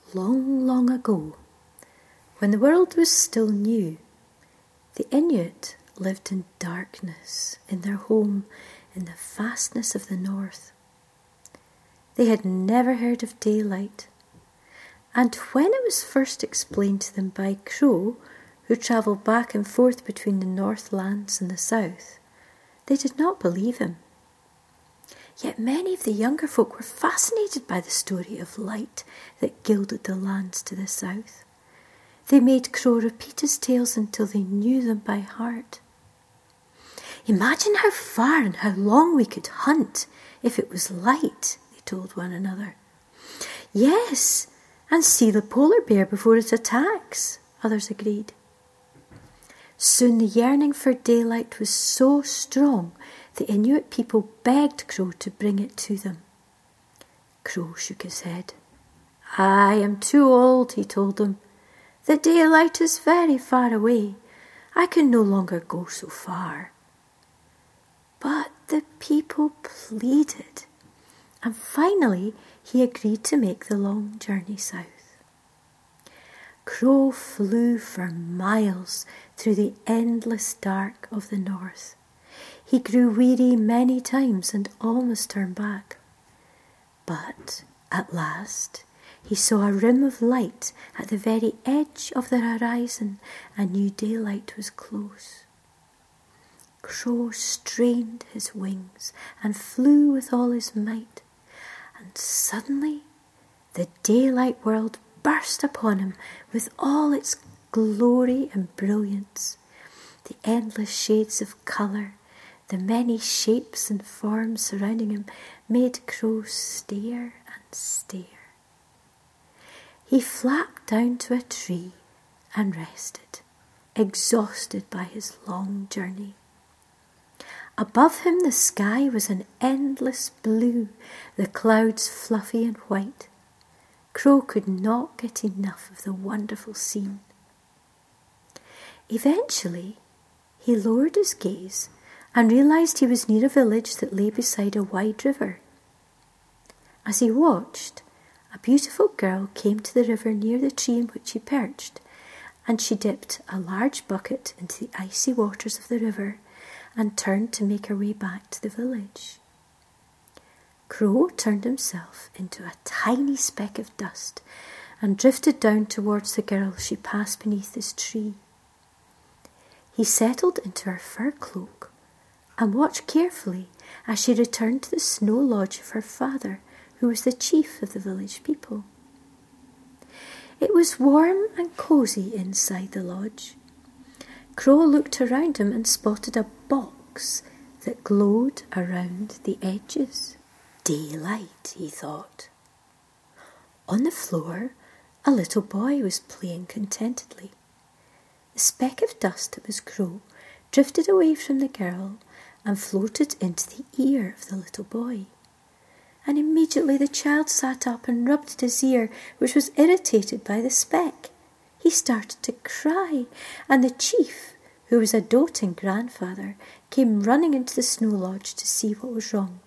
Long, long ago, when the world was still new, the Inuit lived in darkness in their home in the fastness of the north. They had never heard of daylight, and when it was first explained to them by Crow, who travelled back and forth between the Northlands and the South, they did not believe him. Yet many of the younger folk were fascinated by the story of light that gilded the lands to the south. They made Crow repeat his tales until they knew them by heart. "Imagine how far and how long we could hunt if it was light," they told one another. "Yes, and see the polar bear before it attacks," others agreed. Soon the yearning for daylight was so strong, the Inuit people begged Crow to bring it to them. Crow shook his head. "I am too old," he told them. "The daylight is very far away. I can no longer go so far." But the people pleaded, and finally he agreed to make the long journey south. Crow flew for miles through the endless dark of the north. He grew weary many times and almost turned back. But at last he saw a rim of light at the very edge of the horizon and knew daylight was close. Crow strained his wings and flew with all his might, and suddenly the daylight world burst upon him with all its glory and brilliance. The endless shades of colour, the many shapes and forms surrounding him made Crow stare and stare. He flapped down to a tree and rested, exhausted by his long journey. Above him the sky was an endless blue, the clouds fluffy and white. Crow could not get enough of the wonderful scene. Eventually, he lowered his gaze and realised he was near a village that lay beside a wide river. As he watched, a beautiful girl came to the river near the tree in which he perched, and she dipped a large bucket into the icy waters of the river and turned to make her way back to the village. Crow turned himself into a tiny speck of dust and drifted down towards the girl she passed beneath his tree. He settled into her fur cloak and watched carefully as she returned to the snow lodge of her father, who was the chief of the village people. It was warm and cosy inside the lodge. Crow looked around him and spotted a box that glowed around the edges. Daylight, he thought. On the floor, a little boy was playing contentedly. The speck of dust that was Crow drifted away from the girl and floated into the ear of the little boy. And immediately the child sat up and rubbed at his ear, which was irritated by the speck. He started to cry, and the chief, who was a doting grandfather, came running into the snow lodge to see what was wrong.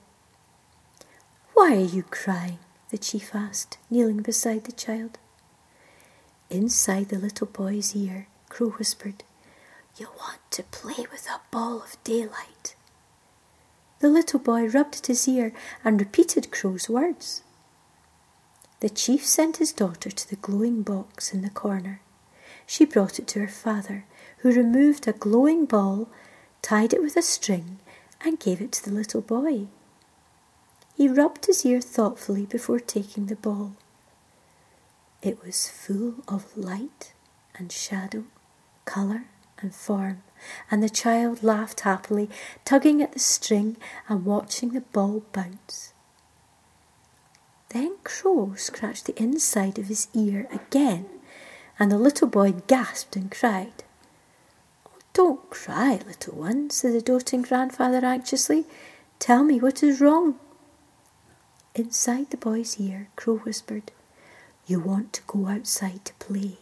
"Why are you crying?" the chief asked, kneeling beside the child. Inside the little boy's ear, Crow whispered, "You want to play with a ball of daylight." The little boy rubbed at his ear and repeated Crow's words. The chief sent his daughter to the glowing box in the corner. She brought it to her father, who removed a glowing ball, tied it with a string, and gave it to the little boy. He rubbed his ear thoughtfully before taking the ball. It was full of light and shadow, colour and form, and the child laughed happily, tugging at the string and watching the ball bounce. Then Crow scratched the inside of his ear again, and the little boy gasped and cried. "Oh, don't cry, little one," said the doting grandfather anxiously. "Tell me what is wrong." Inside the boy's ear, Crow whispered, "You want to go outside to play."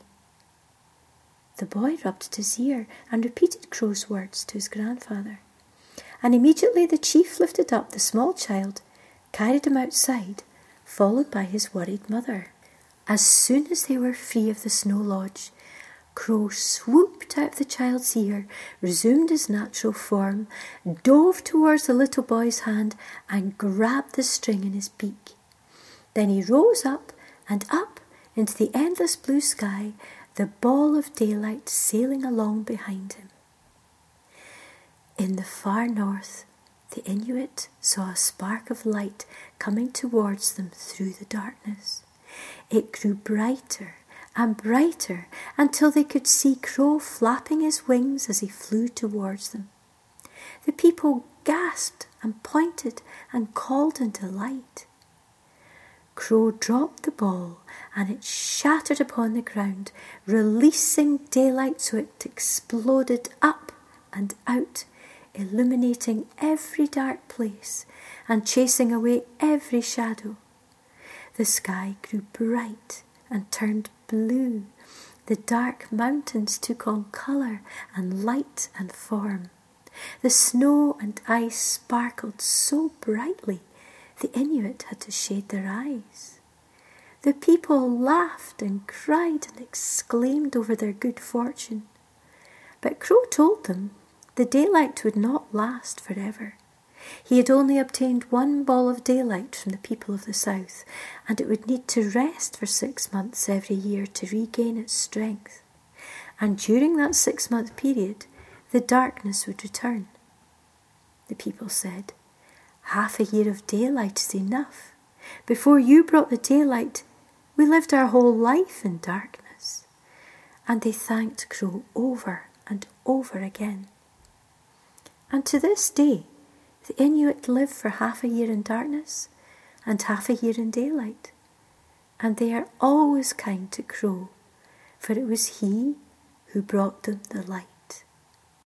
The boy rubbed at his ear and repeated Crow's words to his grandfather. And immediately the chief lifted up the small child, carried him outside, followed by his worried mother. As soon as they were free of the snow lodge, Crow swooped out of the child's ear, resumed his natural form, dove towards the little boy's hand, and grabbed the string in his beak. Then he rose up and up into the endless blue sky, the ball of daylight sailing along behind him. In the far north, the Inuit saw a spark of light coming towards them through the darkness. It grew brighter and brighter until they could see Crow flapping his wings as he flew towards them. The people gasped and pointed and called in delight. Crow dropped the ball and it shattered upon the ground, releasing daylight so it exploded up and out, illuminating every dark place and chasing away every shadow. The sky grew bright and turned blue. The dark mountains took on colour and light and form. The snow and ice sparkled so brightly the Inuit had to shade their eyes. The people laughed and cried and exclaimed over their good fortune. But Crow told them the daylight would not last forever. He had only obtained one ball of daylight from the people of the south, and it would need to rest for 6 months every year to regain its strength. And during that 6-month period, the darkness would return. The people said, "Half a year of daylight is enough. Before you brought the daylight, we lived our whole life in darkness." And they thanked Crow over and over again. And to this day, the Inuit live for half a year in darkness and half a year in daylight. And they are always kind to Crow, for it was he who brought them the light.